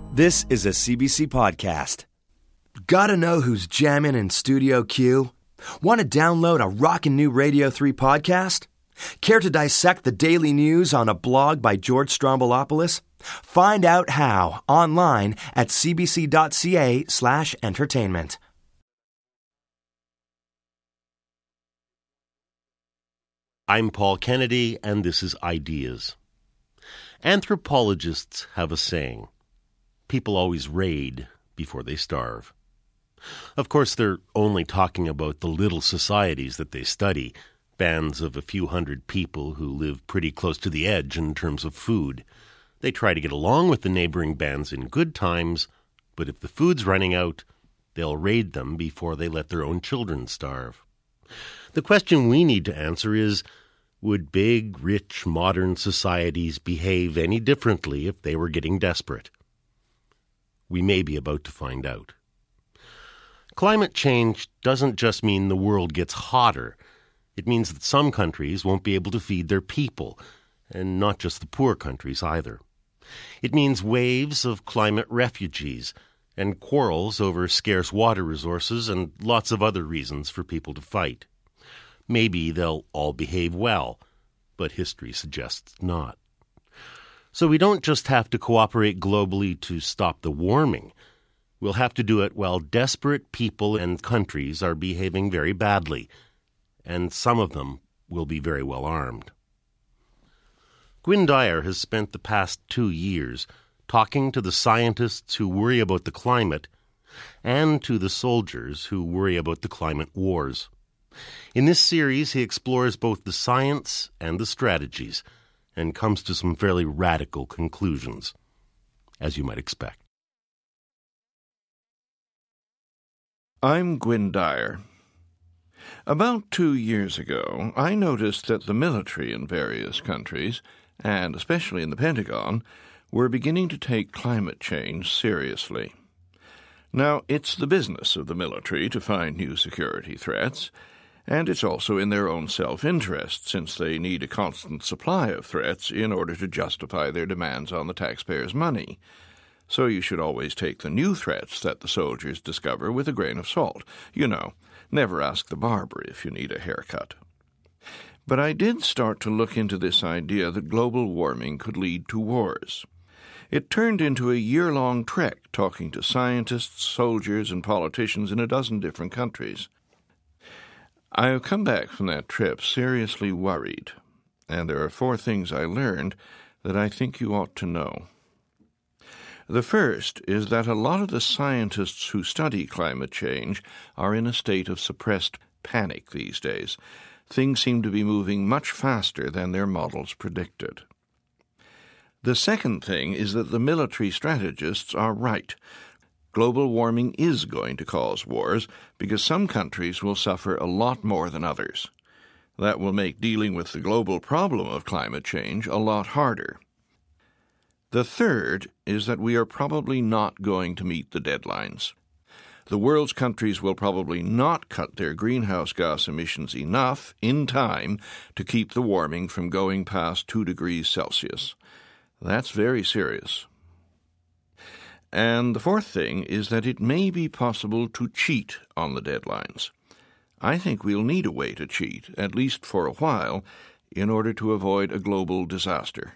This is a CBC podcast. Gotta know who's jamming in Studio Q? Want to download a rockin' new Radio 3 podcast? Care to dissect the daily news on a blog by George Stroumboulopoulos? Find out how online at cbc.ca/entertainment. I'm Paul Kennedy, and this is Ideas. Anthropologists have a saying: people always raid before they starve. Of course, they're only talking about the little societies that they study, bands of a few hundred people who live pretty close to the edge in terms of food. They try to get along with the neighboring bands in good times, but if the food's running out, they'll raid them before they let their own children starve. The question we need to answer is, would big, rich, modern societies behave any differently if they were getting desperate? We may be about to find out. Climate change doesn't just mean the world gets hotter. It means that some countries won't be able to feed their people, and not just the poor countries either. It means waves of climate refugees and quarrels over scarce water resources and lots of other reasons for people to fight. Maybe they'll all behave well, but history suggests not. So we don't just have to cooperate globally to stop the warming. We'll have to do it while desperate people and countries are behaving very badly, and some of them will be very well armed. Gwynne Dyer has spent the past 2 years talking to the scientists who worry about the climate and to the soldiers who worry about the climate wars. In this series, he explores both the science and the strategies and comes to some fairly radical conclusions, as you might expect. I'm Gwynne Dyer. About 2 years ago, I noticed that the military in various countries, and especially in the Pentagon, were beginning to take climate change seriously. Now, it's the business of the military to find new security threats, and it's also in their own self-interest, since they need a constant supply of threats in order to justify their demands on the taxpayers' money. So you should always take the new threats that the soldiers discover with a grain of salt. You know, never ask the barber if you need a haircut. But I did start to look into this idea that global warming could lead to wars. It turned into a year-long trek talking to scientists, soldiers, and politicians in a dozen different countries. I have come back from that trip seriously worried, and there are 4 things I learned that I think you ought to know. The first is that a lot of the scientists who study climate change are in a state of suppressed panic these days. Things seem to be moving much faster than their models predicted. The second thing is that the military strategists are right. Global warming is going to cause wars because some countries will suffer a lot more than others. That will make dealing with the global problem of climate change a lot harder. The third is that we are probably not going to meet the deadlines. The world's countries will probably not cut their greenhouse gas emissions enough in time to keep the warming from going past 2 degrees Celsius. That's very serious. And the fourth thing is that it may be possible to cheat on the deadlines. I think we'll need a way to cheat, at least for a while, in order to avoid a global disaster.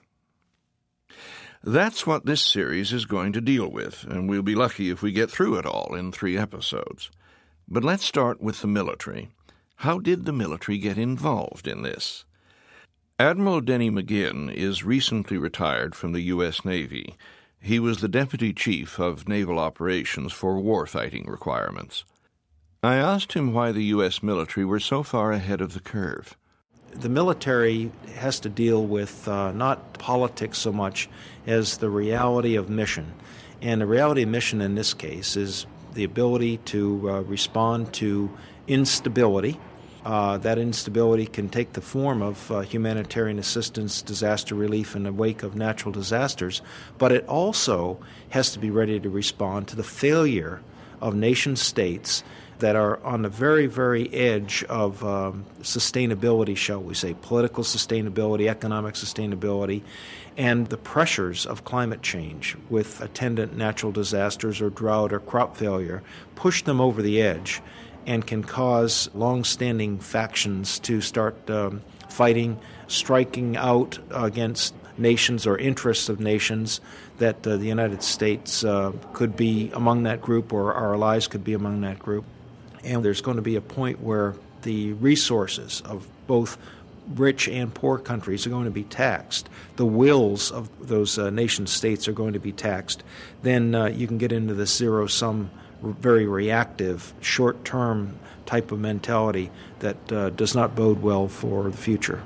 That's what this series is going to deal with, and we'll be lucky if we get through it all in 3 episodes. But let's start with the military. How did the military get involved in this? Admiral Denny McGinn is recently retired from the U.S. Navy. He was the Deputy Chief of Naval Operations for warfighting requirements. I asked him why the U.S. military were so far ahead of the curve. The military has to deal with not politics so much as the reality of mission. And the reality of mission in this case is the ability to respond to instability. That instability can take the form of humanitarian assistance, disaster relief in the wake of natural disasters, but it also has to be ready to respond to the failure of nation states that are on the very, very edge of sustainability, shall we say, political sustainability, economic sustainability, and the pressures of climate change with attendant natural disasters or drought or crop failure push them over the edge and can cause long-standing factions to start fighting, striking out against nations or interests of nations, that the United States could be among that group, or our allies could be among that group. And there's going to be a point where the resources of both rich and poor countries are going to be taxed. The wills of those nation states are going to be taxed. Then you can get into the zero-sum, very reactive, short-term type of mentality that does not bode well for the future.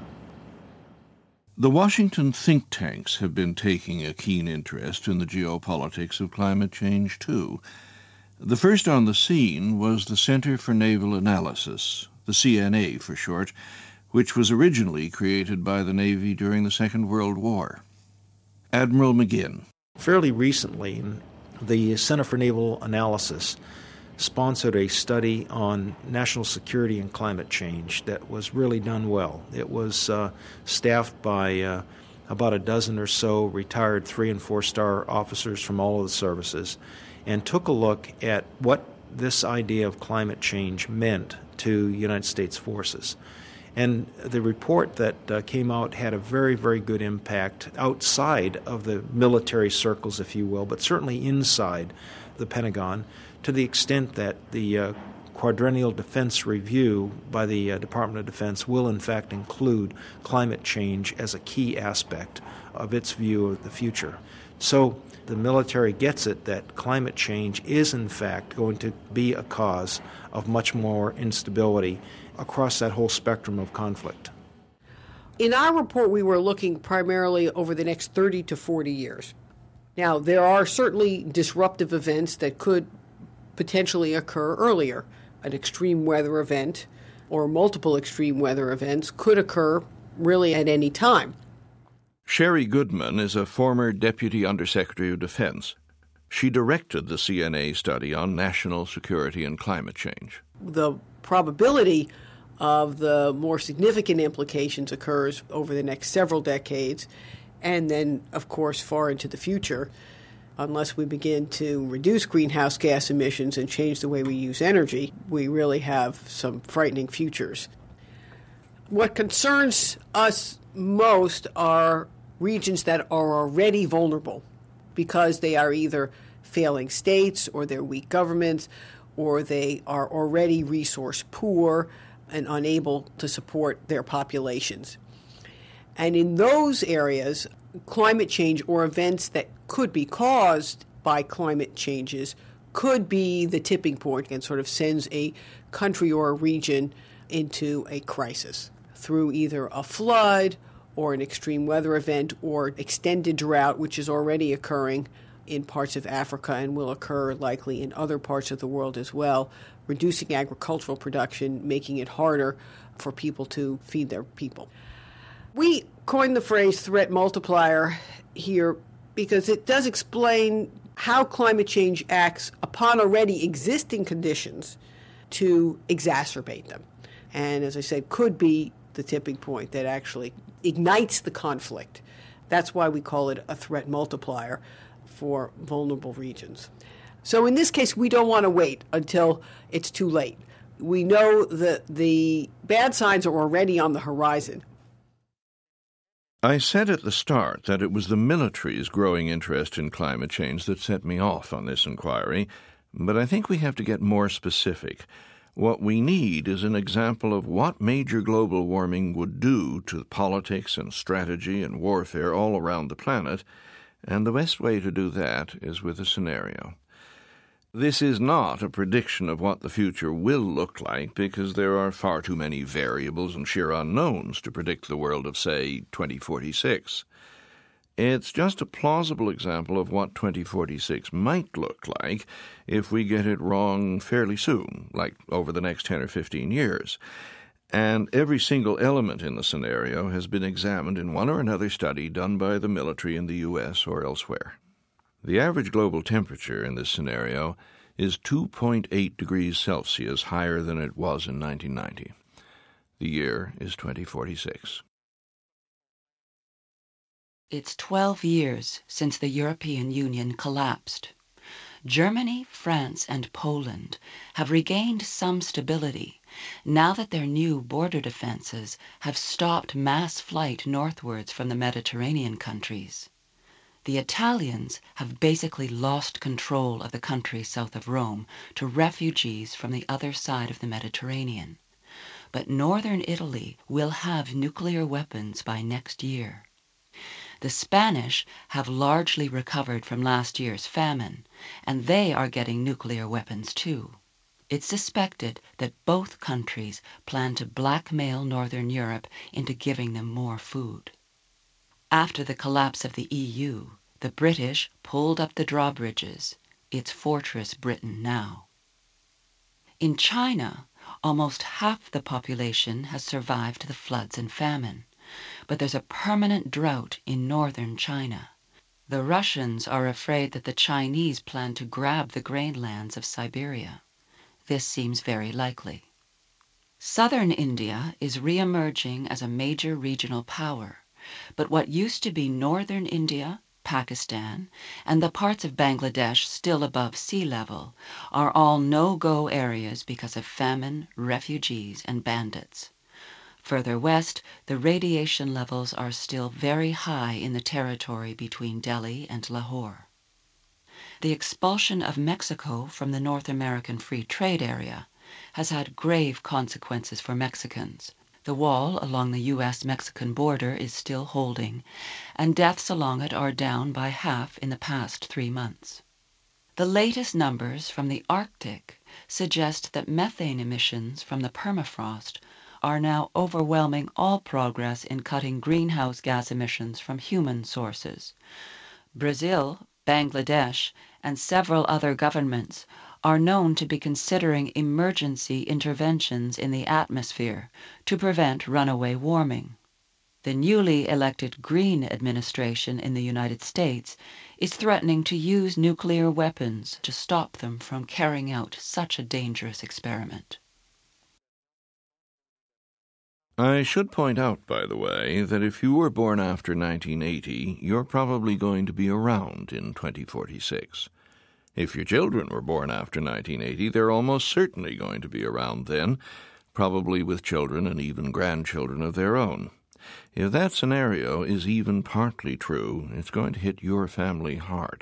The Washington think tanks have been taking a keen interest in the geopolitics of climate change, too. The first on the scene was the Center for Naval Analysis, the CNA for short, which was originally created by the Navy during the Second World War. Admiral McGinn. Fairly recently, the Center for Naval Analysis sponsored a study on national security and climate change that was really done well. It was staffed by about a dozen or so retired 3- and 4-star officers from all of the services, and took a look at what this idea of climate change meant to United States forces. And the report that came out had a very, very good impact outside of the military circles, if you will, but certainly inside the Pentagon, to the extent that the Quadrennial Defense Review by the Department of Defense will in fact include climate change as a key aspect of its view of the future. So the military gets it that climate change is in fact going to be a cause of much more instability across that whole spectrum of conflict. In our report, we were looking primarily over the next 30 to 40 years. Now, there are certainly disruptive events that could potentially occur earlier. An extreme weather event or multiple extreme weather events could occur really at any time. Sherry Goodman is a former Deputy Undersecretary of Defense. She directed the CNA study on national security and climate change. The probability of the more significant implications occurs over the next several decades, and then, of course, far into the future, unless we begin to reduce greenhouse gas emissions and change the way we use energy. We really have some frightening futures. What concerns us most are regions that are already vulnerable because they are either failing states or they're weak governments or they are already resource poor and unable to support their populations. And in those areas, climate change or events that could be caused by climate changes could be the tipping point and sort of sends a country or a region into a crisis through either a flood or an extreme weather event or extended drought, which is already occurring in parts of Africa and will occur likely in other parts of the world as well, reducing agricultural production, making it harder for people to feed their people. We coined the phrase threat multiplier here because it does explain how climate change acts upon already existing conditions to exacerbate them. And as I said, could be the tipping point that actually ignites the conflict. That's why we call it a threat multiplier for vulnerable regions. So in this case, we don't want to wait until it's too late. We know that the bad signs are already on the horizon. I said at the start that it was the military's growing interest in climate change that set me off on this inquiry, but I think we have to get more specific. What we need is an example of what major global warming would do to politics and strategy and warfare all around the planet, and the best way to do that is with a scenario. This is not a prediction of what the future will look like because there are far too many variables and sheer unknowns to predict the world of, say, 2046. It's just a plausible example of what 2046 might look like if we get it wrong fairly soon, like over the next 10 or 15 years. And every single element in the scenario has been examined in one or another study done by the military in the U.S. or elsewhere. The average global temperature in this scenario is 2.8 degrees Celsius higher than it was in 1990. The year is 2046. It's 12 years since the European Union collapsed. Germany, France, and Poland have regained some stability now that their new border defenses have stopped mass flight northwards from the Mediterranean countries. The Italians have basically lost control of the country south of Rome to refugees from the other side of the Mediterranean. But northern Italy will have nuclear weapons by next year. The Spanish have largely recovered from last year's famine, and they are getting nuclear weapons too. It's suspected that both countries plan to blackmail Northern Europe into giving them more food. After the collapse of the EU, the British pulled up the drawbridges. It's Fortress Britain now. In China, almost half the population has survived the floods and famine. But there's a permanent drought in northern China. The Russians are afraid that the Chinese plan to grab the grainlands of Siberia. This seems very likely. Southern India is re-emerging as a major regional power, but what used to be northern India, Pakistan, and the parts of Bangladesh still above sea level are all no-go areas because of famine, refugees, and bandits. Further west, the radiation levels are still very high in the territory between Delhi and Lahore. The expulsion of Mexico from the North American Free Trade Area has had grave consequences for Mexicans. The wall along the U.S.-Mexican border is still holding, and deaths along it are down by half in the past 3 months. The latest numbers from the Arctic suggest that methane emissions from the permafrost are now overwhelming all progress in cutting greenhouse gas emissions from human sources. Brazil, Bangladesh, and several other governments are known to be considering emergency interventions in the atmosphere to prevent runaway warming. The newly elected Green administration in the United States is threatening to use nuclear weapons to stop them from carrying out such a dangerous experiment. I should point out, by the way, that if you were born after 1980, you're probably going to be around in 2046. If your children were born after 1980, they're almost certainly going to be around then, probably with children and even grandchildren of their own. If that scenario is even partly true, it's going to hit your family hard.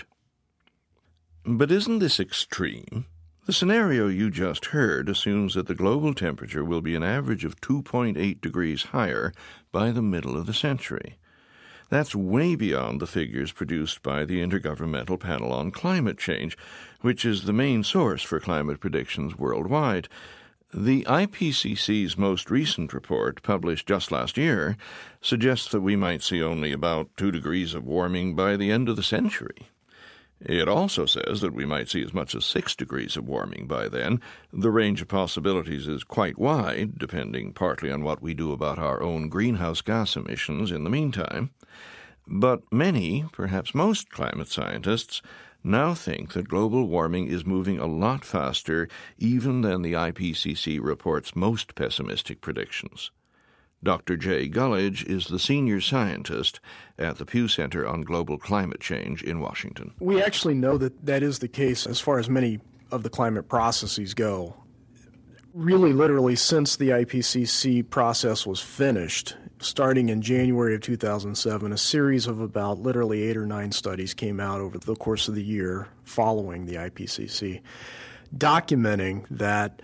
But isn't this extreme? The scenario you just heard assumes that the global temperature will be an average of 2.8 degrees higher by the middle of the century. That's way beyond the figures produced by the Intergovernmental Panel on Climate Change, which is the main source for climate predictions worldwide. The IPCC's most recent report, published just last year, suggests that we might see only about 2 degrees of warming by the end of the century. It also says that we might see as much as 6 degrees of warming by then. The range of possibilities is quite wide, depending partly on what we do about our own greenhouse gas emissions in the meantime. But many, perhaps most climate scientists, now think that global warming is moving a lot faster even than the IPCC report's most pessimistic predictions. Dr. Jay Gullidge is the senior scientist at the Pew Center on Global Climate Change in Washington. We actually know that that is the case as far as many of the climate processes go. Really, literally, since the IPCC process was finished, starting in January of 2007, a series of about literally 8 or 9 studies came out over the course of the year following the IPCC, documenting that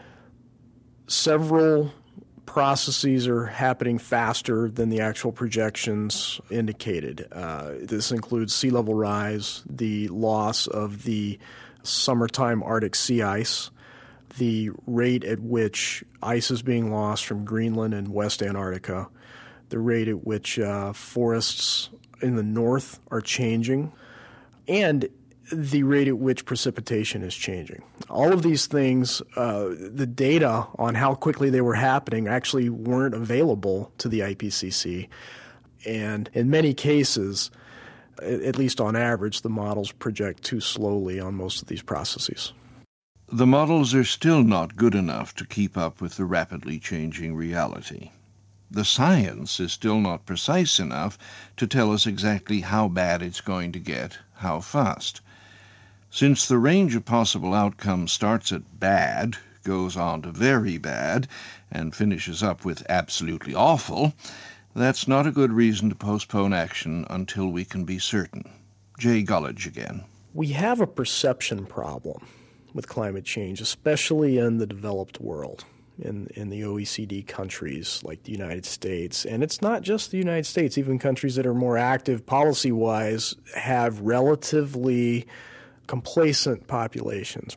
several processes are happening faster than the actual projections indicated. This includes sea level rise, the loss of the summertime Arctic sea ice, the rate at which ice is being lost from Greenland and West Antarctica, the rate at which forests in the north are changing, and the rate at which precipitation is changing. All of these things, the data on how quickly they were happening actually weren't available to the IPCC. And in many cases, at least on average, the models project too slowly on most of these processes. The models are still not good enough to keep up with the rapidly changing reality. The science is still not precise enough to tell us exactly how bad it's going to get, how fast. Since the range of possible outcomes starts at bad, goes on to very bad, and finishes up with absolutely awful, that's not a good reason to postpone action until we can be certain. Jay Gullidge again. We have a perception problem with climate change, especially in the developed world, in the OECD countries like the United States. And it's not just the United States. Even countries that are more active policy-wise have relatively complacent populations.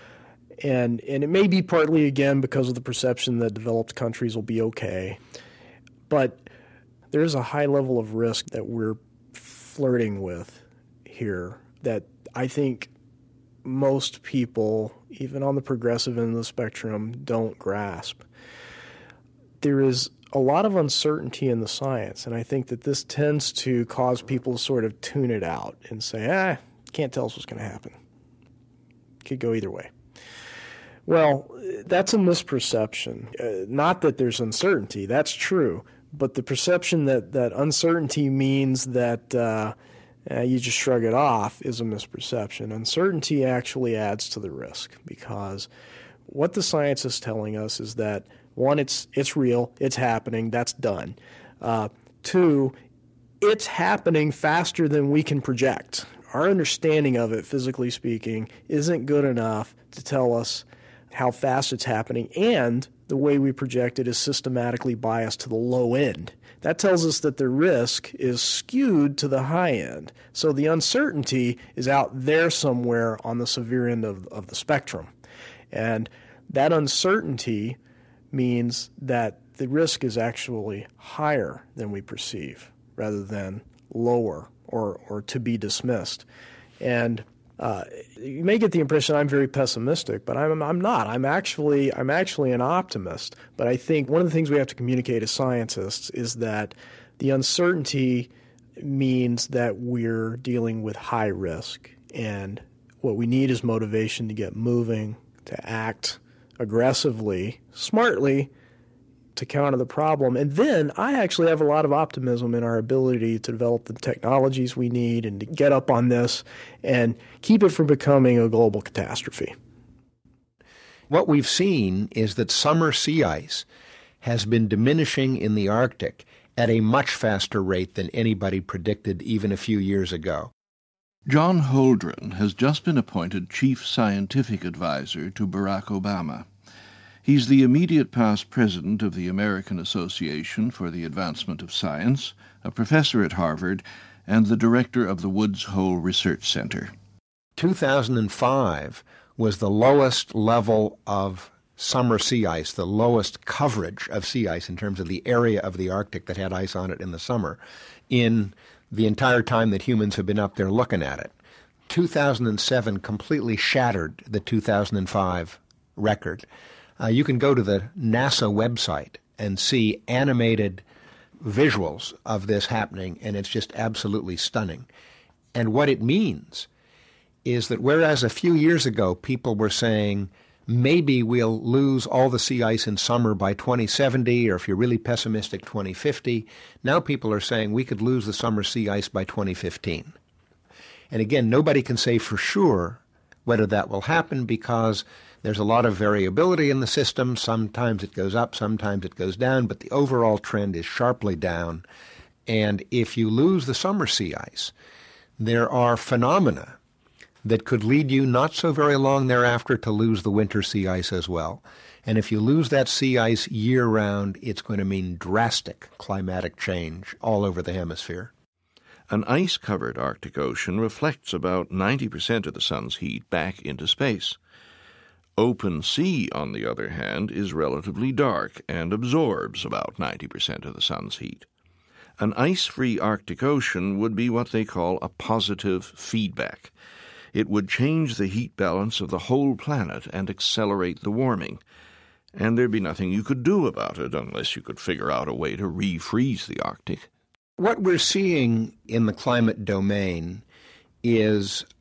And it may be partly, again, because of the perception that developed countries will be okay. But there is a high level of risk that we're flirting with here that I think most people, even on the progressive end of the spectrum, don't grasp. There is a lot of uncertainty in the science, and I think that this tends to cause people to sort of tune it out and say, can't tell us what's going to happen. Could go either way. Well, that's a misperception. Not that there's uncertainty, that's true, but the perception that uncertainty means that you just shrug it off is a misperception. Uncertainty actually adds to the risk because what the science is telling us is that, one, it's real, it's happening, that's done. Two, it's happening faster than we can project. Our understanding of it, physically speaking, isn't good enough to tell us how fast it's happening, and the way we project it is systematically biased to the low end. That tells us that the risk is skewed to the high end. So the uncertainty is out there somewhere on the severe end of the spectrum. And that uncertainty means that the risk is actually higher than we perceive rather than lower or to be dismissed. And you may get the impression I'm very pessimistic, but I'm not. I'm actually an optimist. But I think one of the things we have to communicate as scientists is that the uncertainty means that we're dealing with high risk, and what we need is motivation to get moving, to act aggressively, smartly, to counter the problem. And then I actually have a lot of optimism in our ability to develop the technologies we need and to get up on this and keep it from becoming a global catastrophe. What we've seen is that summer sea ice has been diminishing in the Arctic at a much faster rate than anybody predicted even a few years ago. John Holdren has just been appointed Chief Scientific Advisor to Barack Obama. He's the immediate past president of the American Association for the Advancement of Science, a professor at Harvard, and the director of the Woods Hole Research Center. 2005 was the lowest level of summer sea ice, the lowest coverage of sea ice in terms of the area of the Arctic that had ice on it in the summer, in the entire time that humans have been up there looking at it. 2007 completely shattered the 2005 record. You can go to the NASA website and see animated visuals of this happening, and it's just absolutely stunning. And what it means is that whereas a few years ago people were saying maybe we'll lose all the sea ice in summer by 2070, or if you're really pessimistic, 2050, now people are saying we could lose the summer sea ice by 2015. And again, nobody can say for sure whether that will happen because there's a lot of variability in the system. Sometimes it goes up, sometimes it goes down, but the overall trend is sharply down. And if you lose the summer sea ice, there are phenomena that could lead you not so very long thereafter to lose the winter sea ice as well. And if you lose that sea ice year-round, it's going to mean drastic climatic change all over the hemisphere. An ice-covered Arctic Ocean reflects about 90% of the sun's heat back into space. Open sea, on the other hand, is relatively dark and absorbs about 90% of the sun's heat. An ice-free Arctic Ocean would be what they call a positive feedback. It would change the heat balance of the whole planet and accelerate the warming. And there'd be nothing you could do about it unless you could figure out a way to refreeze the Arctic. What we're seeing in the climate domain is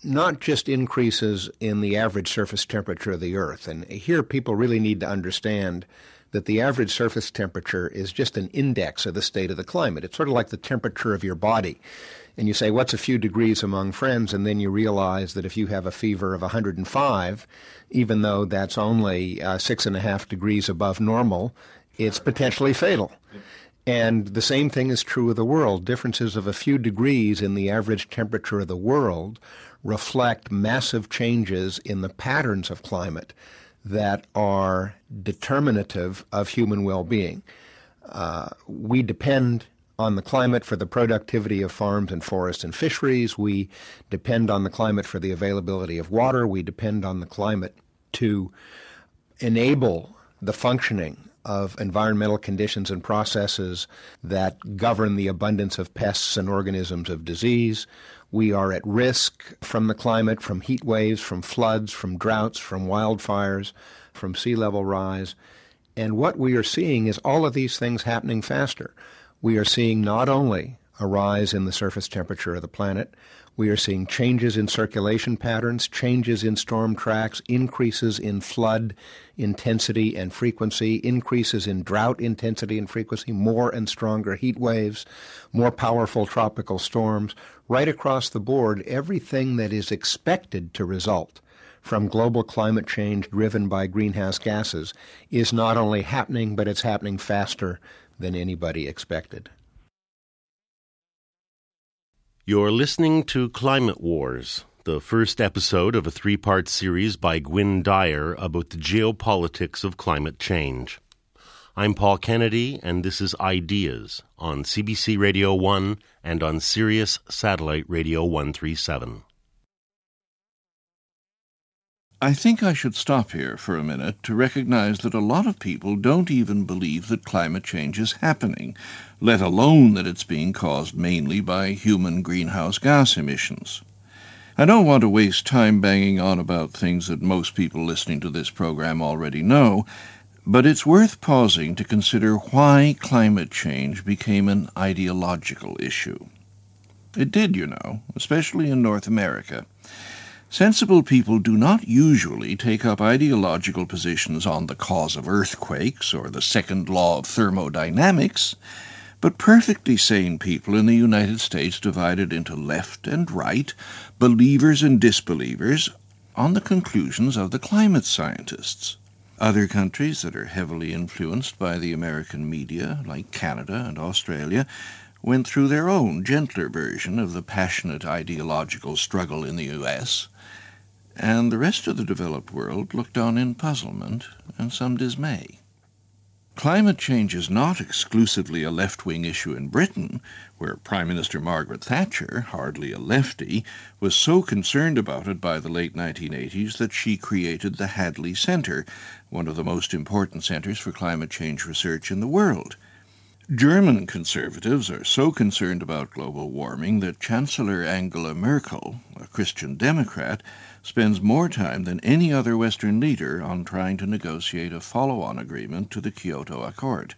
not just increases in the average surface temperature of the Earth. And here people really need to understand that the average surface temperature is just an index of the state of the climate. It's sort of like the temperature of your body. And you say, what's a few degrees among friends? And then you realize that if you have a fever of 105, even though that's only 6.5 degrees above normal, it's potentially fatal. And the same thing is true of the world. Differences of a few degrees in the average temperature of the world reflect massive changes in the patterns of climate that are determinative of human well-being. We depend on the climate for the productivity of farms and forests and fisheries. We depend on the climate for the availability of water. We depend on the climate to enable the functioning of environmental conditions and processes that govern the abundance of pests and organisms of disease. We are at risk from the climate, from heat waves, from floods, from droughts, from wildfires, from sea level rise. And what we are seeing is all of these things happening faster. We are seeing not only a rise in the surface temperature of the planet, we are seeing changes in circulation patterns, changes in storm tracks, increases in flood intensity and frequency, increases in drought intensity and frequency, more and stronger heat waves, more powerful tropical storms. Right across the board, everything that is expected to result from global climate change driven by greenhouse gases is not only happening, but it's happening faster than anybody expected. You're listening to Climate Wars, the first episode of a 3-part series by Gwynne Dyer about the geopolitics of climate change. I'm Paul Kennedy, and this is Ideas on CBC Radio 1 and on Sirius Satellite Radio 137. I think I should stop here for a minute to recognize that a lot of people don't even believe that climate change is happening, let alone that it's being caused mainly by human greenhouse gas emissions. I don't want to waste time banging on about things that most people listening to this program already know, but it's worth pausing to consider why climate change became an ideological issue. It did, you know, especially in North America. Sensible people do not usually take up ideological positions on the cause of earthquakes or the second law of thermodynamics, but perfectly sane people in the United States divided into left and right, believers and disbelievers, on the conclusions of the climate scientists. Other countries that are heavily influenced by the American media, like Canada and Australia, went through their own gentler version of the passionate ideological struggle in the U.S., and the rest of the developed world looked on in puzzlement and some dismay. Climate change is not exclusively a left-wing issue in Britain, where Prime Minister Margaret Thatcher, hardly a lefty, was so concerned about it by the late 1980s that she created the Hadley Centre, one of the most important centres for climate change research in the world. German conservatives are so concerned about global warming that Chancellor Angela Merkel, a Christian Democrat, spends more time than any other Western leader on trying to negotiate a follow-on agreement to the Kyoto Accord.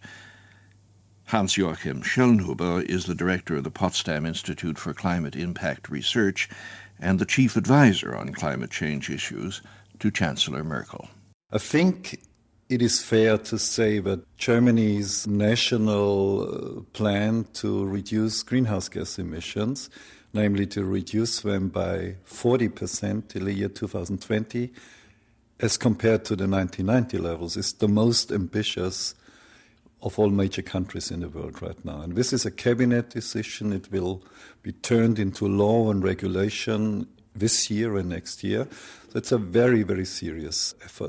Hans-Joachim Schellnhuber is the director of the Potsdam Institute for Climate Impact Research and the chief advisor on climate change issues to Chancellor Merkel. I think it is fair to say that Germany's national plan to reduce greenhouse gas emissions, namely to reduce them by 40% till the year 2020, as compared to the 1990 levels, is the most ambitious of all major countries in the world right now. And this is a cabinet decision. It will be turned into law and regulation this year and next year. So it's a very, very serious effort.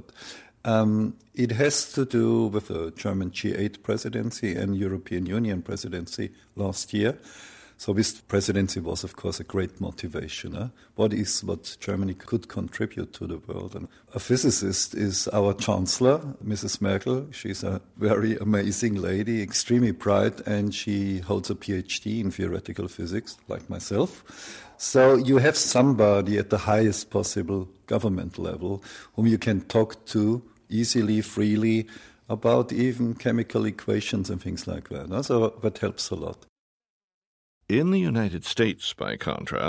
It has to do with the German G8 presidency and European Union presidency last year. So this presidency was, of course, a great motivation. What Germany could contribute to the world? And a physicist is our chancellor, Mrs. Merkel. She's a very amazing lady, extremely bright, and she holds a PhD in theoretical physics, like myself. So you have somebody at the highest possible government level whom you can talk to easily, freely, about even chemical equations and things like that. So that helps a lot. In the United States, by contrast,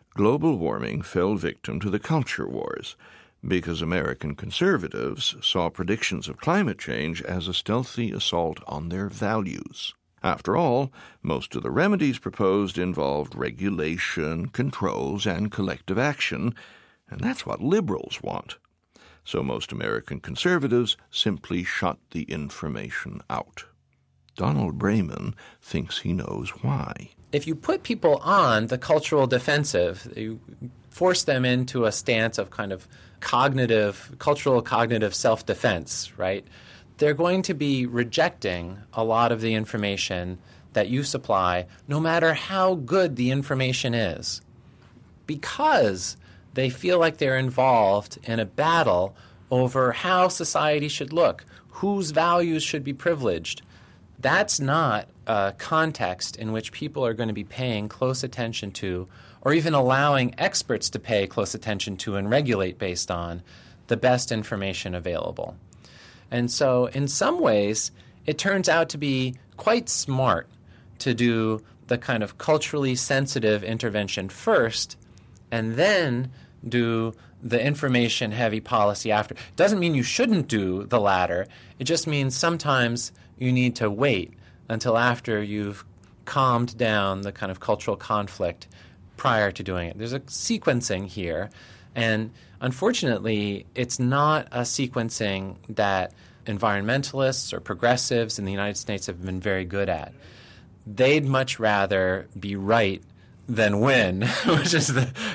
global warming fell victim to the culture wars because American conservatives saw predictions of climate change as a stealthy assault on their values. After all, most of the remedies proposed involved regulation, controls, and collective action, and that's what liberals want. So most American conservatives simply shut the information out. Donald Brayman thinks he knows why. If you put people on the cultural defensive, you force them into a stance of kind of cultural cognitive self-defense, right? They're going to be rejecting a lot of the information that you supply, no matter how good the information is, because they feel like they're involved in a battle over how society should look, whose values should be privileged. That's not a context in which people are going to be paying close attention to, or even allowing experts to pay close attention to and regulate based on the best information available. And so in some ways, it turns out to be quite smart to do the kind of culturally sensitive intervention first and then do the information-heavy policy after. It doesn't mean you shouldn't do the latter. It just means sometimes you need to wait until after you've calmed down the kind of cultural conflict prior to doing it. There's a sequencing here, and unfortunately, it's not a sequencing that environmentalists or progressives in the United States have been very good at. They'd much rather be right than win, which is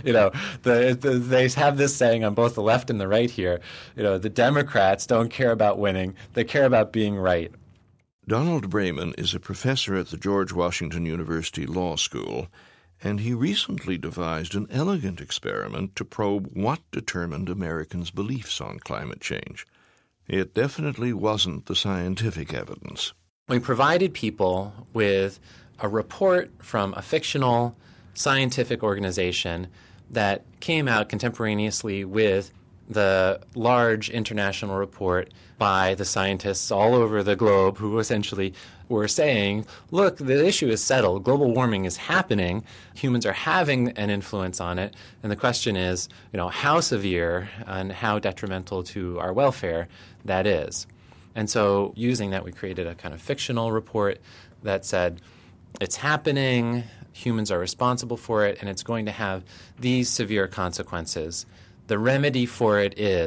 they have this saying on both the left and the right here. The Democrats don't care about winning; they care about being right. Donald Brayman is a professor at the George Washington University Law School, and he recently devised an elegant experiment to probe what determined Americans' beliefs on climate change. It definitely wasn't the scientific evidence. We provided people with a report from a fictional scientific organization that came out contemporaneously with the large international report by the scientists all over the globe who essentially were saying, look, the issue is settled. Global warming is happening. Humans are having an influence on it. And the question is, how severe and how detrimental to our welfare that is. And so using that, we created a kind of fictional report that said, it's happening, humans are responsible for it, and it's going to have these severe consequences. The remedy for it is ...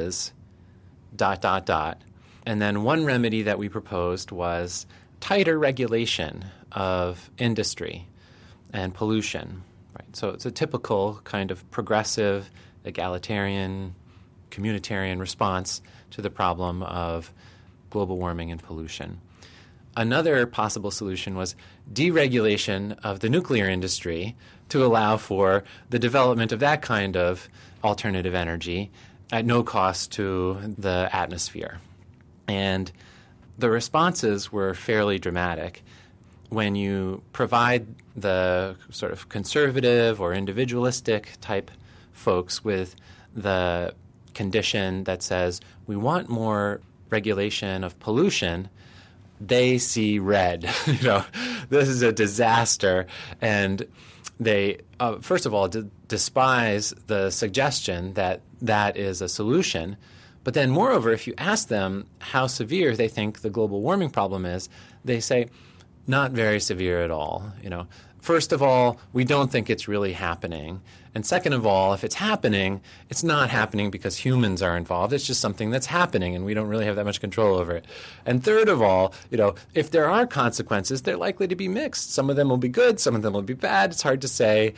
And then one remedy that we proposed was tighter regulation of industry and pollution. Right? So it's a typical kind of progressive, egalitarian, communitarian response to the problem of global warming and pollution. Another possible solution was deregulation of the nuclear industry to allow for the development of that kind of alternative energy at no cost to the atmosphere. And the responses were fairly dramatic. When you provide the sort of conservative or individualistic type folks with the condition that says we want more regulation of pollution, they see red. This is a disaster. And they, first of all, despise the suggestion that that is a solution. But then, moreover, if you ask them how severe they think the global warming problem is, they say, not very severe at all. First of all, we don't think it's really happening. And second of all, if it's happening, it's not happening because humans are involved. It's just something that's happening, and we don't really have that much control over it. And third of all, if there are consequences, they're likely to be mixed. Some of them will be good, some of them will be bad. It's hard to say,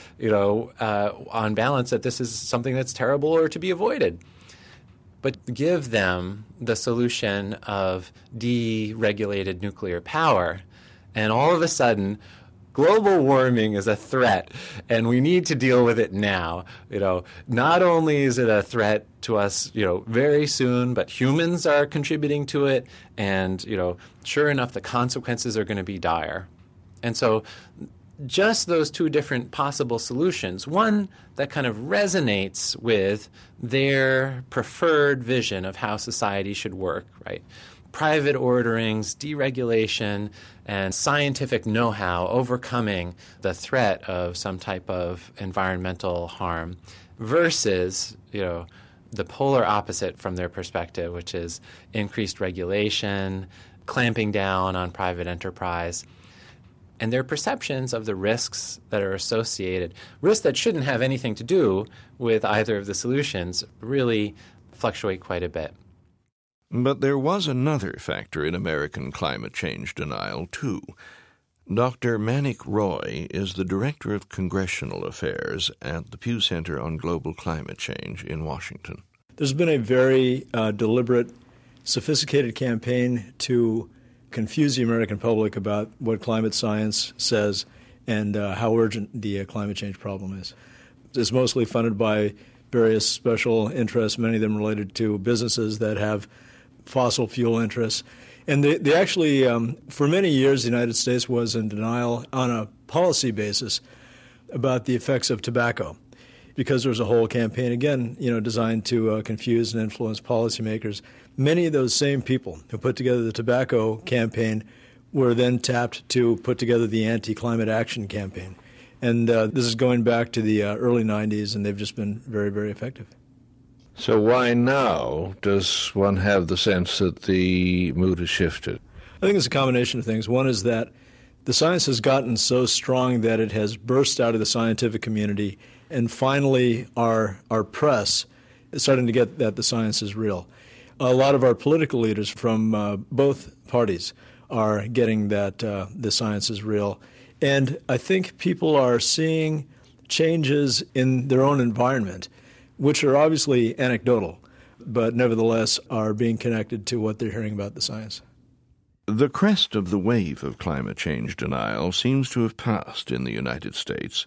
on balance, that this is something that's terrible or to be avoided. But give them the solution of deregulated nuclear power, and all of a sudden, global warming is a threat, and we need to deal with it now. Not only is it a threat to us, very soon, but humans are contributing to it, and, sure enough, the consequences are going to be dire. And so just those two different possible solutions, one that kind of resonates with their preferred vision of how society should work, right? private orderings, deregulation, and scientific know-how overcoming the threat of some type of environmental harm versus, the polar opposite from their perspective, which is increased regulation, clamping down on private enterprise. And their perceptions of the risks that are associated, risks that shouldn't have anything to do with either of the solutions, really fluctuate quite a bit. But there was another factor in American climate change denial, too. Dr. Manik Roy is the Director of Congressional Affairs at the Pew Center on Global Climate Change in Washington. There's been a very deliberate, sophisticated campaign to confuse the American public about what climate science says and how urgent the climate change problem is. It's mostly funded by various special interests, many of them related to businesses that have fossil fuel interests. And they actually, for many years, the United States was in denial on a policy basis about the effects of tobacco, because there was a whole campaign, again, designed to confuse and influence policymakers. Many of those same people who put together the tobacco campaign were then tapped to put together the anti-climate action campaign. And this is going back to the early 90s, and they've just been very, very effective. So why now does one have the sense that the mood has shifted? I think it's a combination of things. One is that the science has gotten so strong that it has burst out of the scientific community, and finally our press is starting to get that the science is real. A lot of our political leaders from both parties are getting that the science is real. And I think people are seeing changes in their own environment, which are obviously anecdotal, but nevertheless are being connected to what they're hearing about the science. The crest of the wave of climate change denial seems to have passed in the United States.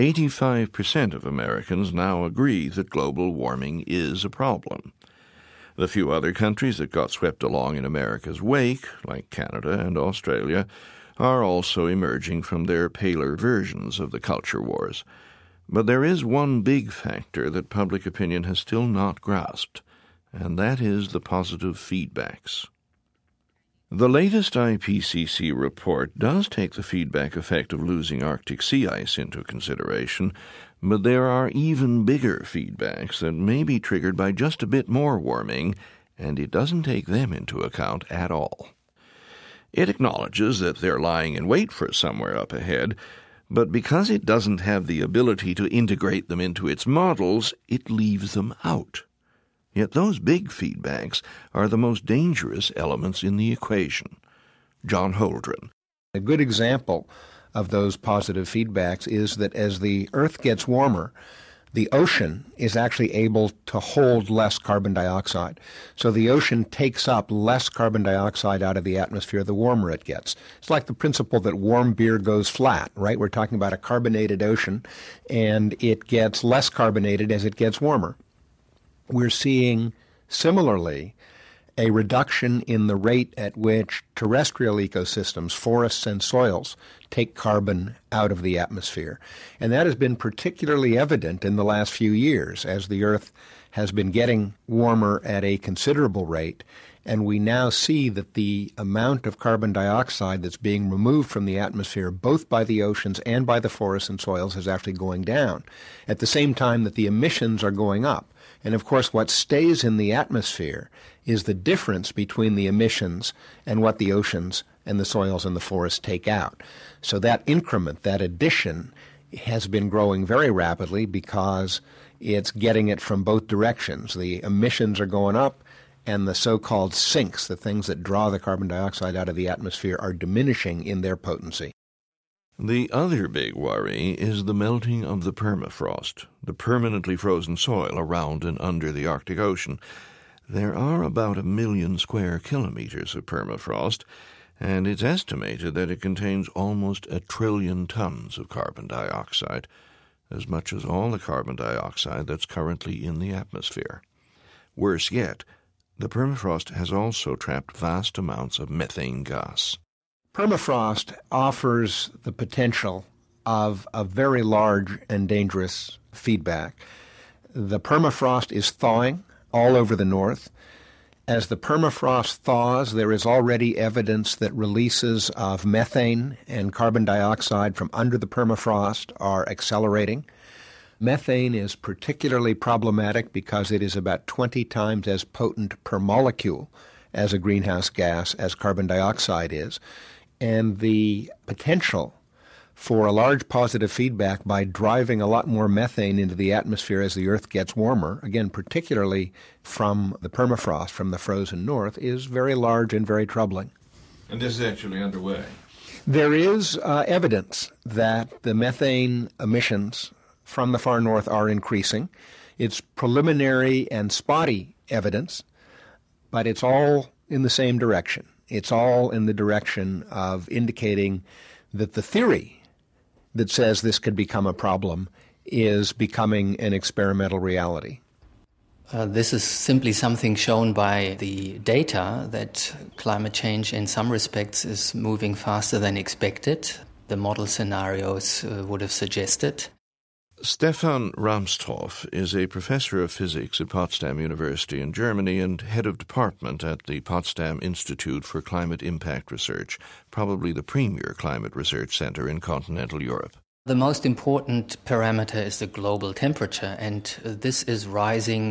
85% of Americans now agree that global warming is a problem. The few other countries that got swept along in America's wake, like Canada and Australia, are also emerging from their paler versions of the culture wars. But there is one big factor that public opinion has still not grasped, and that is the positive feedbacks. The latest IPCC report does take the feedback effect of losing Arctic sea ice into consideration, but there are even bigger feedbacks that may be triggered by just a bit more warming, and it doesn't take them into account at all. It acknowledges that they're lying in wait for us somewhere up ahead, but because it doesn't have the ability to integrate them into its models, it leaves them out. Yet those big feedbacks are the most dangerous elements in the equation. John Holdren. A good example of those positive feedbacks is that as the Earth gets warmer, the ocean is actually able to hold less carbon dioxide. So the ocean takes up less carbon dioxide out of the atmosphere the warmer it gets. It's like the principle that warm beer goes flat, right? We're talking about a carbonated ocean, and it gets less carbonated as it gets warmer. We're seeing, similarly, a reduction in the rate at which terrestrial ecosystems, forests and soils, take carbon out of the atmosphere. And that has been particularly evident in the last few years as the Earth has been getting warmer at a considerable rate, and we now see that the amount of carbon dioxide that's being removed from the atmosphere, both by the oceans and by the forests and soils, is actually going down, at the same time that the emissions are going up. And of course, what stays in the atmosphere is the difference between the emissions and what the oceans and the soils and the forests take out. So that increment, that addition, has been growing very rapidly because it's getting it from both directions. The emissions are going up, and the so-called sinks, the things that draw the carbon dioxide out of the atmosphere, are diminishing in their potency. The other big worry is the melting of the permafrost, the permanently frozen soil around and under the Arctic Ocean. There are about 1 million square kilometers of permafrost, and it's estimated that it contains almost 1 trillion tons of carbon dioxide, as much as all the carbon dioxide that's currently in the atmosphere. Worse yet, the permafrost has also trapped vast amounts of methane gas. Permafrost offers the potential of a very large and dangerous feedback. The permafrost is thawing all over the north, As the permafrost thaws, there is already evidence that releases of methane and carbon dioxide from under the permafrost are accelerating. Methane is particularly problematic because it is about 20 times as potent per molecule as a greenhouse gas as carbon dioxide is. And the potential for a large positive feedback by driving a lot more methane into the atmosphere as the Earth gets warmer, again, particularly from the permafrost, from the frozen north, is very large and very troubling. And this is actually underway. There is evidence that the methane emissions from the far north are increasing. It's preliminary and spotty evidence, but it's all in the same direction. It's all in the direction of indicating that the theory that says this could become a problem is becoming an experimental reality. This is simply something shown by the data that climate change in some respects is moving faster than expected. The model scenarios would have suggested. Stefan Rahmstorf is a professor of physics at Potsdam University in Germany and head of department at the Potsdam Institute for Climate Impact Research, probably the premier climate research center in continental Europe. The most important parameter is the global temperature, and this is rising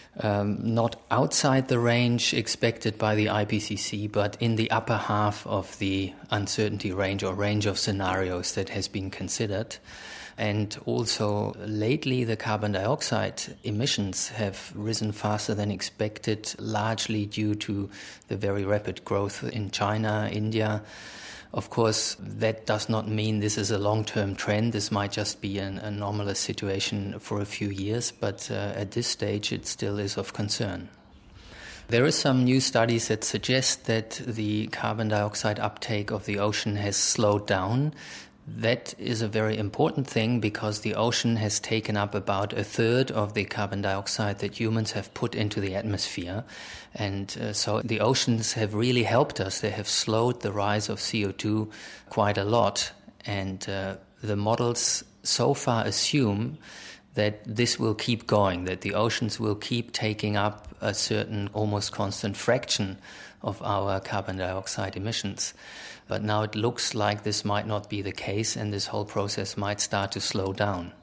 not outside the range expected by the IPCC, but in the upper half of the uncertainty range or range of scenarios that has been considered. And also, lately, the carbon dioxide emissions have risen faster than expected, largely due to the very rapid growth in China, India. Of course, that does not mean this is a long-term trend. This might just be an anomalous situation for a few years, but at this stage, it still is of concern. There are some new studies that suggest that the carbon dioxide uptake of the ocean has slowed down. That is a very important thing because the ocean has taken up about a third of the carbon dioxide that humans have put into the atmosphere. And so the oceans have really helped us. They have slowed the rise of CO2 quite a lot. And the models so far assume that this will keep going, that the oceans will keep taking up a certain almost constant fraction of our carbon dioxide emissions. But now it looks like this might not be the case, and this whole process might start to slow down.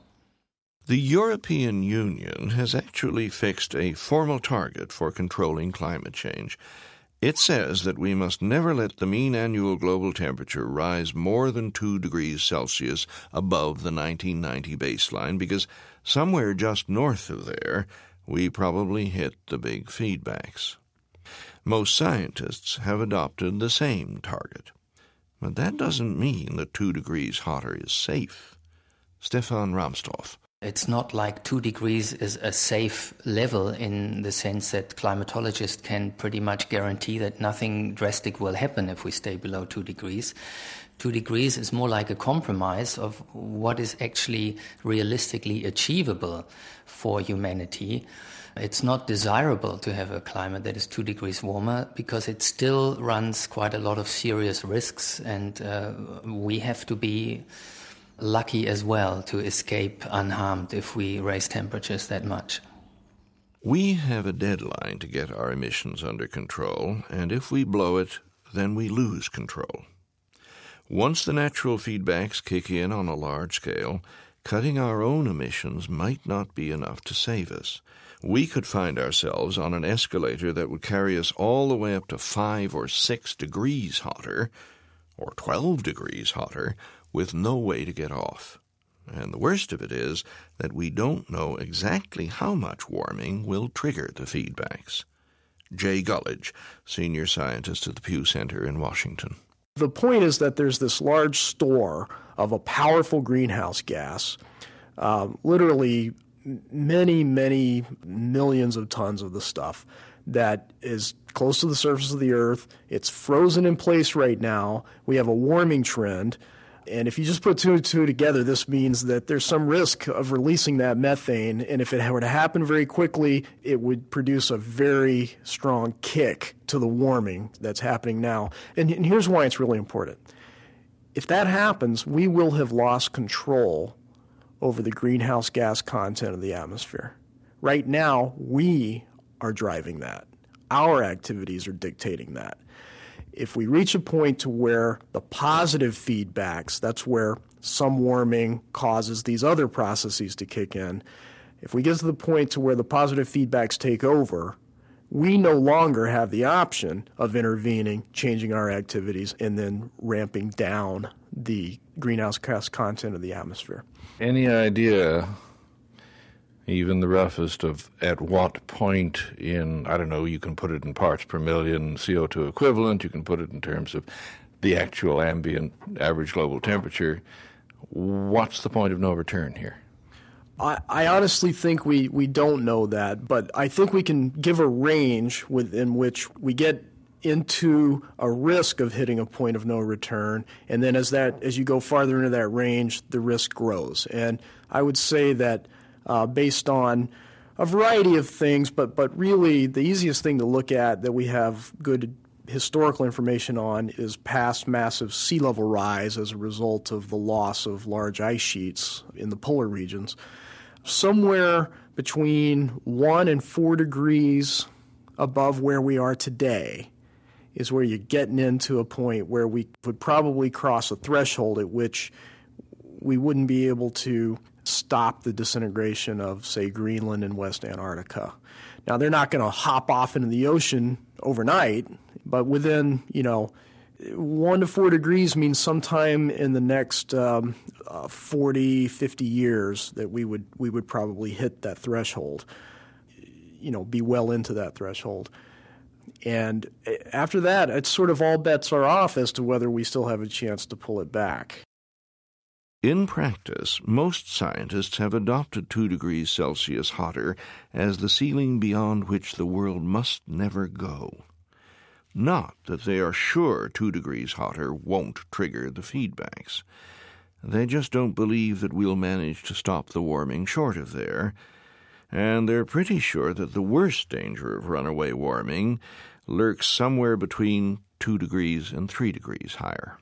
The European Union has actually fixed a formal target for controlling climate change. It says that we must never let the mean annual global temperature rise more than 2 degrees Celsius above the 1990 baseline, because somewhere just north of there, we probably hit the big feedbacks. Most scientists have adopted the same target. But that doesn't mean that 2 degrees hotter is safe. Stefan Rahmstorf. It's not like 2 degrees is a safe level in the sense that climatologists can pretty much guarantee that nothing drastic will happen if we stay below 2 degrees. 2 degrees is more like a compromise of what is actually realistically achievable for humanity. It's not desirable to have a climate that is 2 degrees warmer because it still runs quite a lot of serious risks, and we have to be lucky as well to escape unharmed if we raise temperatures that much. We have a deadline to get our emissions under control, and if we blow it, then we lose control. Once the natural feedbacks kick in on a large scale, cutting our own emissions might not be enough to save us. We could find ourselves on an escalator that would carry us all the way up to 5 or 6 degrees hotter, or 12 degrees hotter, with no way to get off. And the worst of it is that we don't know exactly how much warming will trigger the feedbacks. Jay Gullidge, senior scientist at the Pew Center in Washington. The point is that there's this large store of a powerful greenhouse gas, literally many, many millions of tons of the stuff that is close to the surface of the Earth. It's frozen in place right now. We have a warming trend. And if you just put two and two together, this means that there's some risk of releasing that methane. And if it were to happen very quickly, it would produce a very strong kick to the warming that's happening now. And here's why it's really important. If that happens, we will have lost control over the greenhouse gas content of the atmosphere. Right now, we are driving that. our activities are dictating that. If we reach a point to where the positive feedbacks, that's where some warming causes these other processes to kick in. If we get to the point to where the positive feedbacks take over, we no longer have the option of intervening, changing our activities, and then ramping down the greenhouse gas content of the atmosphere. Any idea, even the roughest, of at what point in, I don't know, you can put it in parts per million CO2 equivalent, you can put it in terms of the actual ambient average global temperature. What's the point of no return here? I honestly think we don't know that, but I think we can give a range within which we get into a risk of hitting a point of no return, and then as you go farther into that range, the risk grows. And I would say that based on a variety of things, but really the easiest thing to look at that we have good historical information on is past massive sea level rise as a result of the loss of large ice sheets in the polar regions. Somewhere between 1 and 4 degrees above where we are today is where you're getting into a point where we would probably cross a threshold at which we wouldn't be able to stop the disintegration of, say, Greenland and West Antarctica. Now, they're not going to hop off into the ocean overnight, but within, 1 to 4 degrees means sometime in the next 40, 50 years that we would probably hit that threshold, be well into that threshold. And after that, it's sort of all bets are off as to whether we still have a chance to pull it back. In practice, most scientists have adopted 2 degrees Celsius hotter as the ceiling beyond which the world must never go. Not that they are sure 2 degrees hotter won't trigger the feedbacks. They just don't believe that we'll manage to stop the warming short of there, and they're pretty sure that the worst danger of runaway warming lurks somewhere between 2 degrees and 3 degrees higher.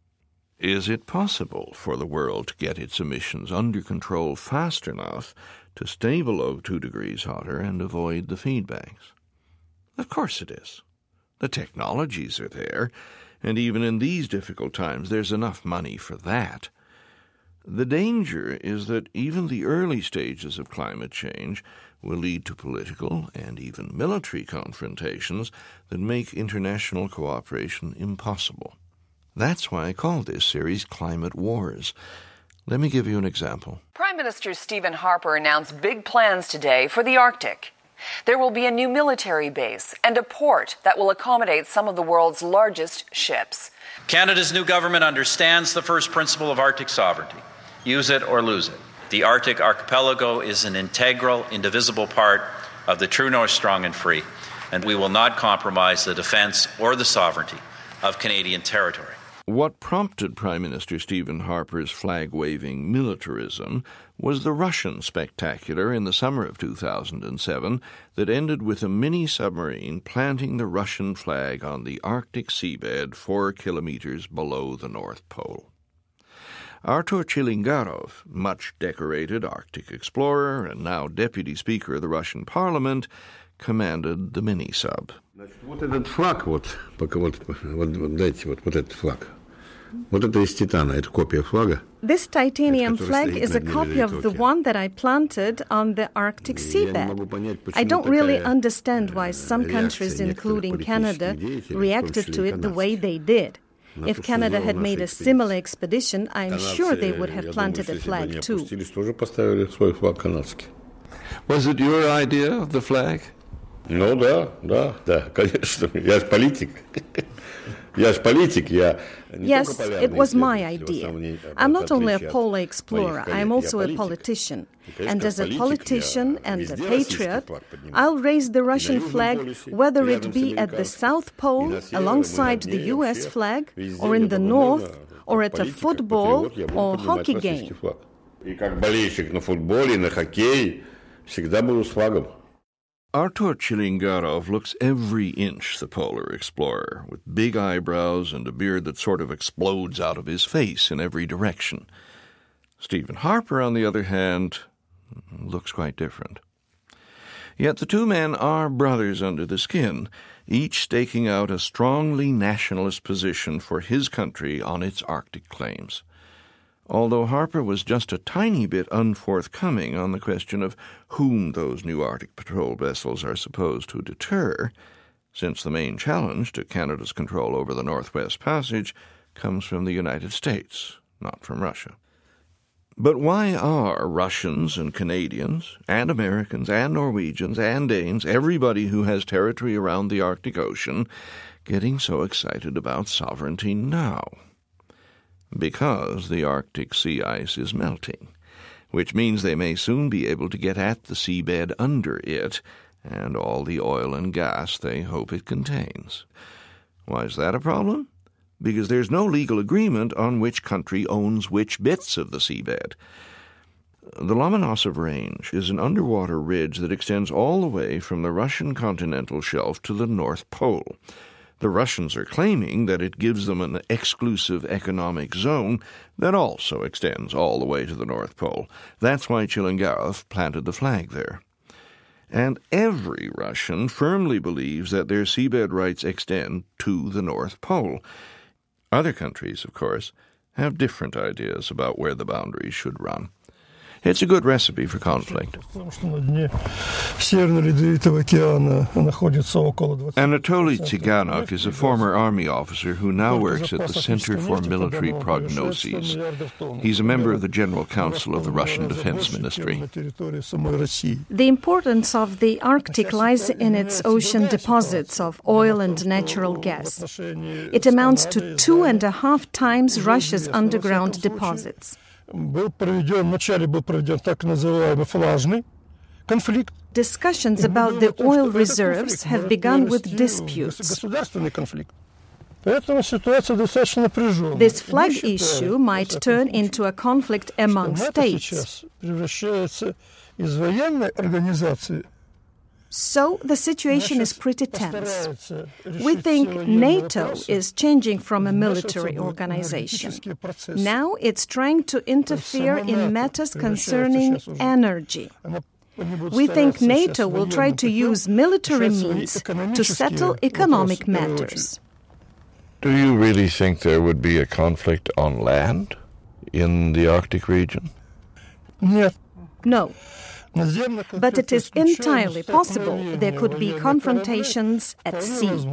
Is it possible for the world to get its emissions under control fast enough to stay below 2 degrees hotter and avoid the feedbacks? Of course it is. The technologies are there, and even in these difficult times there's enough money for that. The danger is that even the early stages of climate change will lead to political and even military confrontations that make international cooperation impossible. That's why I called this series Climate Wars. Let me give you an example. Prime Minister Stephen Harper announced big plans today for the Arctic. There will be a new military base and a port that will accommodate some of the world's largest ships. Canada's new government understands the first principle of Arctic sovereignty. Use it or lose it. The Arctic archipelago is an integral, indivisible part of the true North strong and free, and we will not compromise the defense or the sovereignty of Canadian territory. What prompted Prime Minister Stephen Harper's flag-waving militarism was the Russian spectacular in the summer of 2007 that ended with a mini-submarine planting the Russian flag on the Arctic seabed 4 kilometers below the North Pole. Artur Chilingarov, much decorated Arctic explorer and now Deputy Speaker of the Russian Parliament, commanded the mini-sub. Вот этот флаг, дайте этот флаг. Вот это из титана, это копия флага. This titanium flag is a copy of the one that I planted on the Arctic seabed. I don't really understand why some countries, including Canada, reacted to it the way they did. If Canada had made a similar expedition, I'm sure they would have planted a flag too. Was it your idea of the flag? Ну да, конечно. Я же политик. Yes, it was my idea. I'm not only a polar explorer, I'm also a politician. And as a politician and a patriot, I'll raise the Russian flag, whether it be at the South Pole, alongside the US flag, or in the North, or at a football or hockey game. И как болельщик на футболе, на хоккее, всегда буду с флагом. Artur Chilingarov looks every inch the polar explorer, with big eyebrows and a beard that sort of explodes out of his face in every direction. Stephen Harper, on the other hand, looks quite different. Yet the two men are brothers under the skin, each staking out a strongly nationalist position for his country on its Arctic claims. Although Harper was just a tiny bit unforthcoming on the question of whom those new Arctic patrol vessels are supposed to deter, since the main challenge to Canada's control over the Northwest Passage comes from the United States, not from Russia. But why are Russians and Canadians, and Americans, and Norwegians, and Danes, everybody who has territory around the Arctic Ocean, getting so excited about sovereignty now? Because the Arctic sea ice is melting, which means they may soon be able to get at the seabed under it and all the oil and gas they hope it contains. Why is that a problem? Because there's no legal agreement on which country owns which bits of the seabed. The Lomonosov Range is an underwater ridge that extends all the way from the Russian continental shelf to the North Pole. The Russians are claiming that it gives them an exclusive economic zone that also extends all the way to the North Pole. That's why Chilingarov planted the flag there. And every Russian firmly believes that their seabed rights extend to the North Pole. Other countries, of course, have different ideas about where the boundaries should run. It's a good recipe for conflict. Anatoly Tsiganok is a former army officer who now works at the Center for Military Prognoses. He's a member of the General Council of the Russian Defense Ministry. The importance of the Arctic lies in its ocean deposits of oil and natural gas. It amounts to 2.5 times Russia's underground deposits. Discussions about the oil reserves have begun with disputes. This flag issue might turn into a conflict among states. So the situation is pretty tense. We think NATO is changing from a military organization. Now it's trying to interfere in matters concerning energy. We think NATO will try to use military means to settle economic matters. Do you really think there would be a conflict on land in the Arctic region? No. But it is entirely possible there could be confrontations at sea.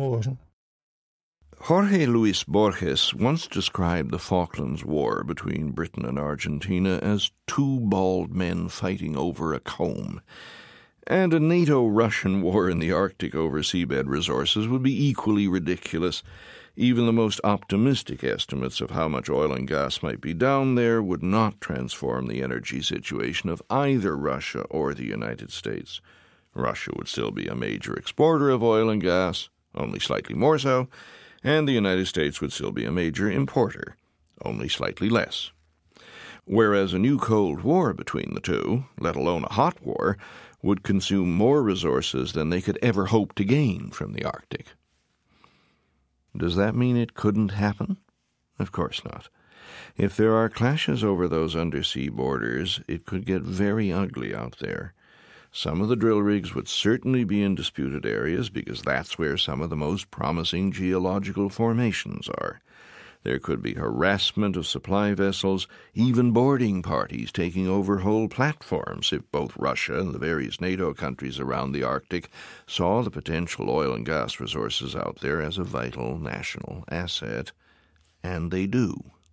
Jorge Luis Borges once described the Falklands War between Britain and Argentina as two bald men fighting over a comb. And a NATO-Russian war in the Arctic over seabed resources would be equally ridiculous. Even the most optimistic estimates of how much oil and gas might be down there would not transform the energy situation of either Russia or the United States. Russia would still be a major exporter of oil and gas, only slightly more so, and the United States would still be a major importer, only slightly less. Whereas a new Cold War between the two, let alone a hot war, would consume more resources than they could ever hope to gain from the Arctic. Does that mean it couldn't happen? Of course not. If there are clashes over those undersea borders, it could get very ugly out there. Some of the drill rigs would certainly be in disputed areas because that's where some of the most promising geological formations are. There could be harassment of supply vessels, even boarding parties taking over whole platforms if both Russia and the various NATO countries around the Arctic saw the potential oil and gas resources out there as a vital national asset. And they do.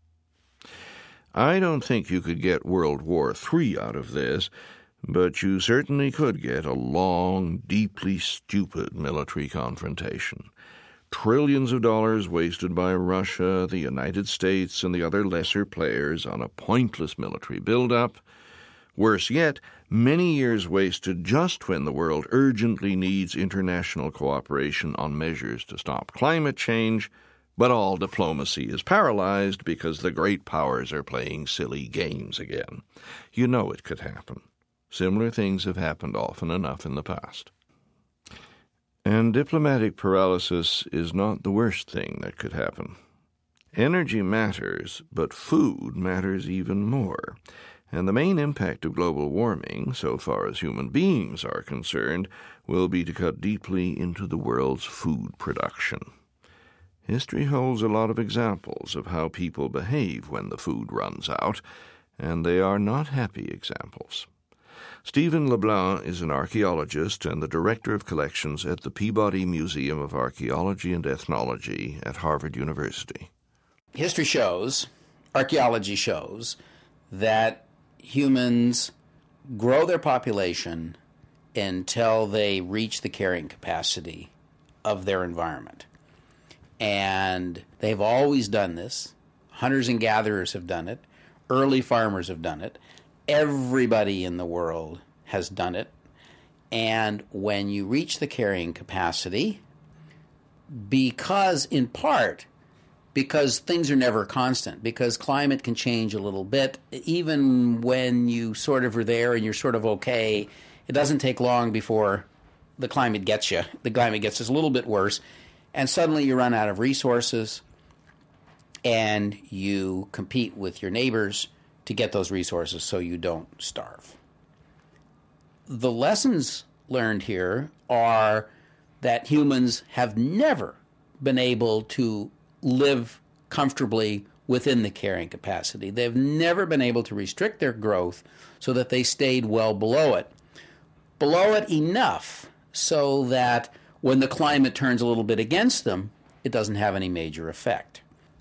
I don't think you could get World War III out of this, but you certainly could get a long, deeply stupid military confrontation. Trillions of dollars wasted by Russia, the United States, and the other lesser players on a pointless military buildup. Worse yet, many years wasted just when the world urgently needs international cooperation on measures to stop climate change, but all diplomacy is paralyzed because the great powers are playing silly games again. You know it could happen. Similar things have happened often enough in the past. And diplomatic paralysis is not the worst thing that could happen. Energy matters, but food matters even more. And the main impact of global warming, so far as human beings are concerned, will be to cut deeply into the world's food production. History holds a lot of examples of how people behave when the food runs out, and they are not happy examples. Stephen LeBlanc is an archaeologist and the director of collections at the Peabody Museum of Archaeology and Ethnology at Harvard University. History shows, archaeology shows, that humans grow their population until they reach the carrying capacity of their environment. And they've always done this. Hunters and gatherers have done it. Early farmers have done it. Everybody in the world has done it. And when you reach the carrying capacity, in part because things are never constant, because climate can change a little bit, even when you sort of are there and you're sort of okay, it doesn't take long before the climate gets you. The climate gets us a little bit worse, and suddenly you run out of resources, and you compete with your neighbors to get those resources so you don't starve. The lessons learned here are that humans have never been able to live comfortably within the carrying capacity. They've never been able to restrict their growth so that they stayed well below it enough so that when the climate turns a little bit against them, it doesn't have any major effect.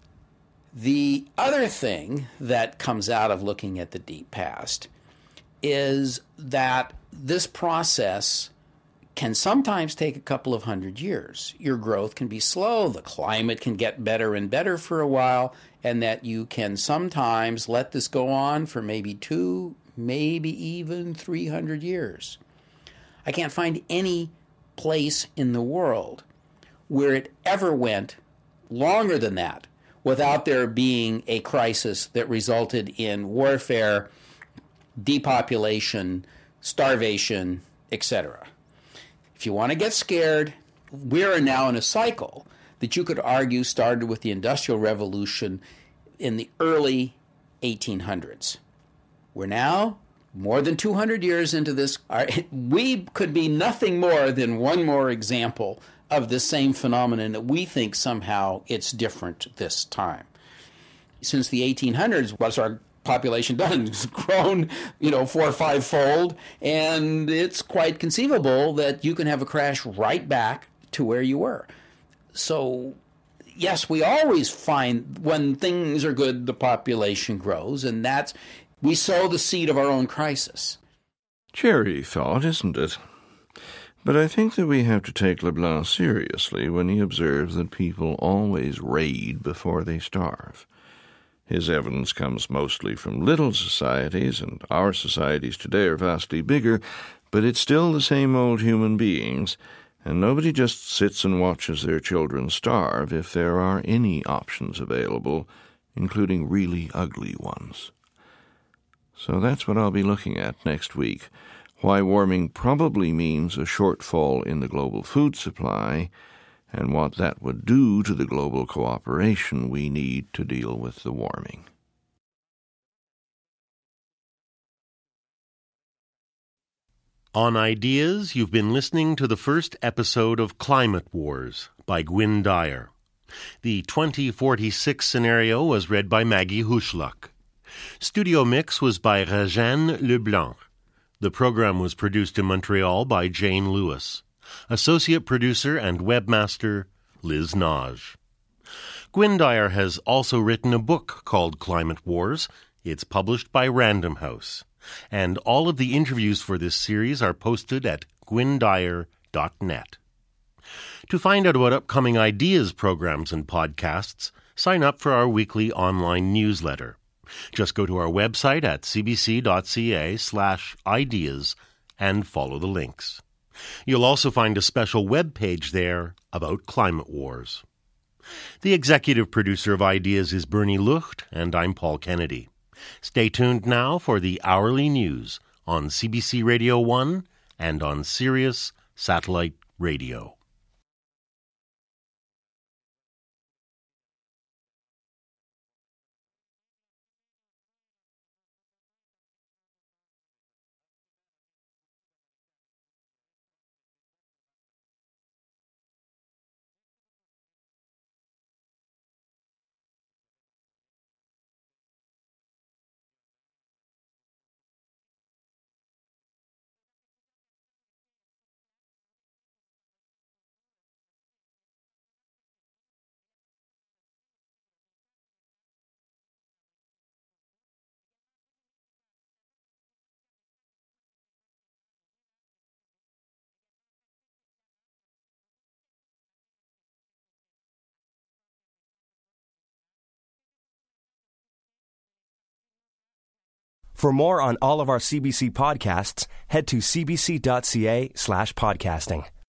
The other thing that comes out of looking at the deep past is that this process can sometimes take a couple of 100 years. Your growth can be slow, the climate can get better and better for a while, and that you can sometimes let this go on for maybe 2, maybe even 300 years. I can't find any place in the world where it ever went longer than that without there being a crisis that resulted in warfare, depopulation, starvation, etc. If you want to get scared, we are now in a cycle that you could argue started with the Industrial Revolution in the early 1800s. We're now more than 200 years into this. We could be nothing more than one more example of the same phenomenon that we think somehow it's different this time. Since the 1800s, what's our population done? It's grown, 4 or 5-fold, and it's quite conceivable that you can have a crash right back to where you were. So, yes, we always find when things are good, the population grows, and we sow the seed of our own crisis. Cheery thought, isn't it? But I think that we have to take LeBlanc seriously when he observes that people always raid before they starve. His evidence comes mostly from little societies, and our societies today are vastly bigger, but it's still the same old human beings, and nobody just sits and watches their children starve if there are any options available, including really ugly ones. So that's what I'll be looking at next week. Why warming probably means a shortfall in the global food supply, and what that would do to the global cooperation we need to deal with the warming. On Ideas, you've been listening to the first episode of Climate Wars by Gwynne Dyer. The 2046 scenario was read by Maggie Huschluck. Studio mix was by Regine Leblanc. The program was produced in Montreal by Jane Lewis. Associate producer and webmaster, Liz Naj. Gwynne Dyer has also written a book called Climate Wars. It's published by Random House. And all of the interviews for this series are posted at gwynnedyer.net. To find out about upcoming Ideas programs and podcasts, sign up for our weekly online newsletter. Just go to our website at cbc.ca/ideas and follow the links. You'll also find a special web page there about Climate Wars. The executive producer of Ideas is Bernie Lucht, and I'm Paul Kennedy. Stay tuned now for the hourly news on CBC Radio 1 and on Sirius Satellite Radio. For more on all of our CBC podcasts, head to cbc.ca/podcasting.